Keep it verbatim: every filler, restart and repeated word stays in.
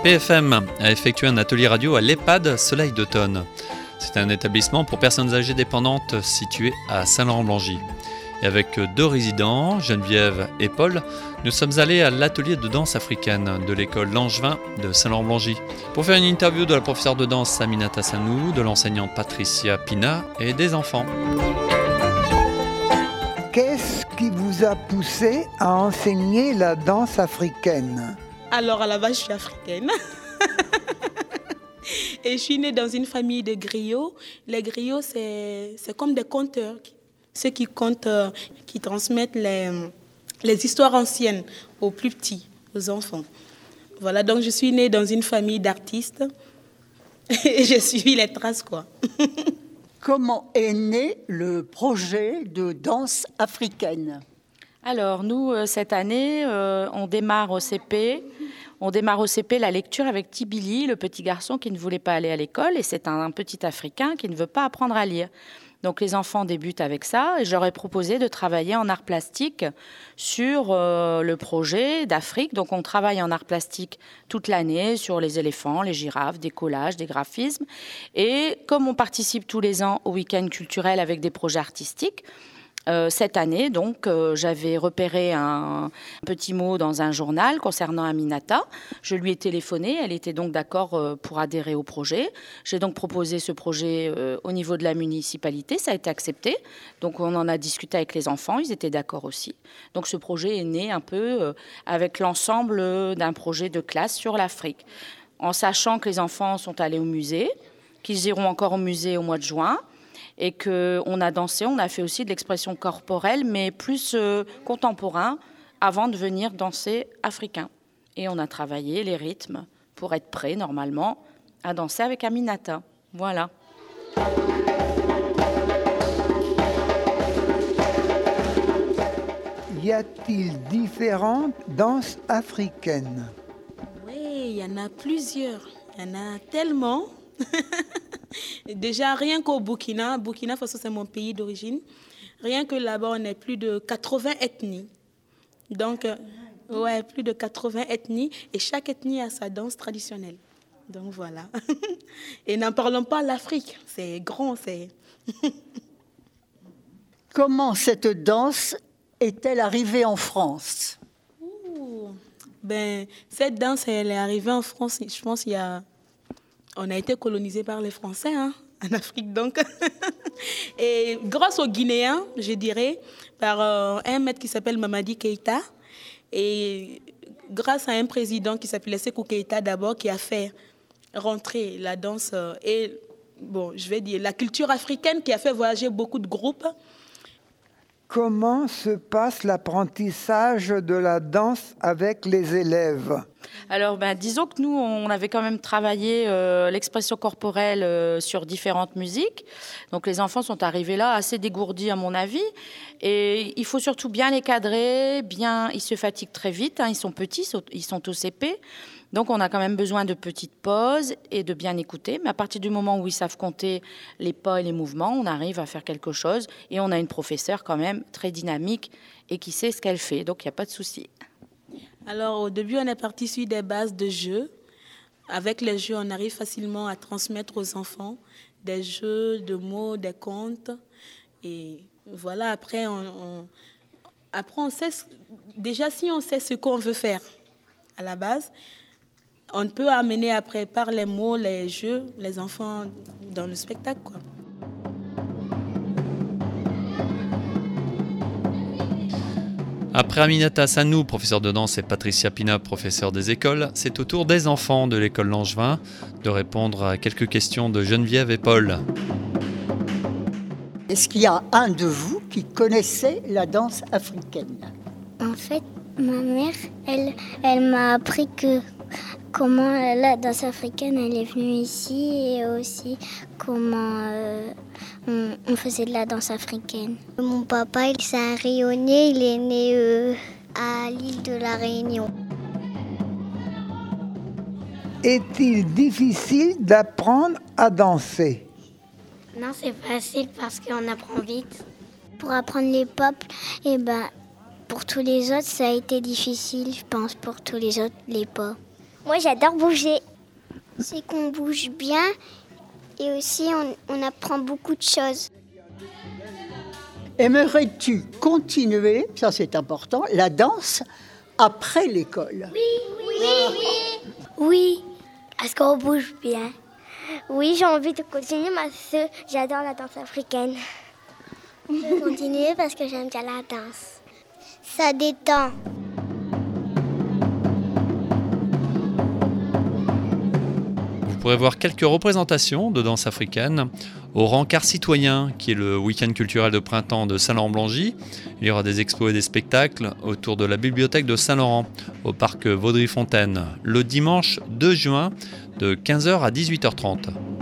P F M a effectué un atelier radio à l'EHPAD Soleil d'automne. C'est un établissement pour personnes âgées dépendantes situé à Saint-Laurent-Blangy. Et avec deux résidents, Geneviève et Paul, nous sommes allés à l'atelier de danse africaine de l'école Langevin de Saint-Laurent-Blangy pour faire une interview de la professeure de danse Aminata Sanou, de l'enseignante Patricia Pina et des enfants. Qu'est-ce qui vous a poussé à enseigner la danse africaine ? Alors à la base, je suis africaine. Et je suis née dans une famille de griots. Les griots, c'est, c'est comme des conteurs. Ceux qui comptent, euh, qui transmettent les, les histoires anciennes aux plus petits, aux enfants. Voilà, donc je suis née dans une famille d'artistes. Et j'ai suivi les traces, quoi. Comment est né le projet de danse africaine ? Alors, nous, euh, cette année, euh, on démarre au C P. On démarre au C P la lecture avec Tibili, le petit garçon qui ne voulait pas aller à l'école. Et c'est un, un petit Africain qui ne veut pas apprendre à lire. Donc, les enfants débutent avec ça. Et j'aurais proposé de travailler en art plastique sur euh, le projet d'Afrique. Donc, on travaille en art plastique toute l'année sur les éléphants, les girafes, des collages, des graphismes. Et comme on participe tous les ans au week-end culturel avec des projets artistiques, Euh, cette année, donc, euh, j'avais repéré un petit mot dans un journal concernant Aminata. Je lui ai téléphoné, elle était donc d'accord euh, pour adhérer au projet. J'ai donc proposé ce projet euh, au niveau de la municipalité, ça a été accepté. Donc on en a discuté avec les enfants, ils étaient d'accord aussi. Donc ce projet est né un peu euh, avec l'ensemble d'un projet de classe sur l'Afrique. En sachant que les enfants sont allés au musée, qu'ils iront encore au musée au mois de juin, et qu'on a dansé, on a fait aussi de l'expression corporelle, mais plus euh, contemporain, avant de venir danser africain. Et on a travaillé les rythmes pour être prêt, normalement, à danser avec Aminata. Voilà. Y a-t-il différentes danses africaines ? Oui, il y en a plusieurs. Il y en a tellement. Déjà, rien qu'au Burkina, Burkina Faso, c'est mon pays d'origine. Rien que là-bas, on est plus de quatre-vingts ethnies. Donc, euh, ouais, plus de quatre-vingts ethnies. Et chaque ethnie a sa danse traditionnelle. Donc, voilà. Et n'en parlons pas l'Afrique. C'est grand, c'est... Comment cette danse est-elle arrivée en France ? Ouh. Ben, cette danse, elle est arrivée en France, je pense, il y a... On a été colonisé par les Français, hein, en Afrique, donc. Et grâce aux Guinéens, je dirais, par euh, un maître qui s'appelle Mamadi Keïta, et grâce à un président qui s'appelait Sékou Keïta d'abord, qui a fait rentrer la danse euh, et, bon, je vais dire, la culture africaine, qui a fait voyager beaucoup de groupes. Comment se passe l'apprentissage de la danse avec les élèves ? Alors, ben, disons que nous, on avait quand même travaillé euh, l'expression corporelle euh, sur différentes musiques. Donc, les enfants sont arrivés là assez dégourdis, à mon avis. Et il faut surtout bien les cadrer, bien, ils se fatiguent très vite, hein, ils sont petits, ils sont au C P. Donc, on a quand même besoin de petites pauses et de bien écouter. Mais à partir du moment où ils savent compter les pas et les mouvements, on arrive à faire quelque chose. Et on a une professeure quand même très dynamique et qui sait ce qu'elle fait. Donc, il n'y a pas de souci. Alors, au début, on est parti sur des bases de jeux. Avec les jeux, on arrive facilement à transmettre aux enfants des jeux de mots, des contes. Et voilà, après, on, on, après, on sait... Déjà, si on sait ce qu'on veut faire à la base, on peut amener après, par les mots, les jeux, les enfants dans le spectacle, quoi. Après Aminata Sanou, professeure de danse, et Patricia Pina, professeure des écoles, c'est au tour des enfants de l'école Langevin de répondre à quelques questions de Geneviève et Paul. Est-ce qu'il y a un de vous qui connaissait la danse africaine ? En fait, ma mère, elle, elle m'a appris que comment la danse africaine elle est venue ici et aussi comment euh, on, on faisait de la danse africaine. Mon papa, il s'est rayonné, il est né euh, à l'île de la Réunion. Est-il difficile d'apprendre à danser ? Non, c'est facile parce qu'on apprend vite. Pour apprendre les pop, eh ben, pour tous les autres, ça a été difficile, je pense, pour tous les autres, les pas. Moi, j'adore bouger. C'est qu'on bouge bien et aussi on, on apprend beaucoup de choses. Aimerais-tu continuer, ça c'est important, la danse après l'école? Oui, oui, oui, oui. Oui, parce qu'on bouge bien. Oui, j'ai envie de continuer parce que j'adore la danse africaine. Je vais continuer parce que j'aime bien la danse. Ça détend. Vous pourrez voir quelques représentations de danse africaine au Rencard Citoyen, qui est le week-end culturel de printemps de Saint-Laurent-Blangy. Il y aura des expos et des spectacles autour de la bibliothèque de Saint-Laurent, au parc Vaudry-Fontaine, le dimanche deux juin de quinze heures à dix-huit heures trente.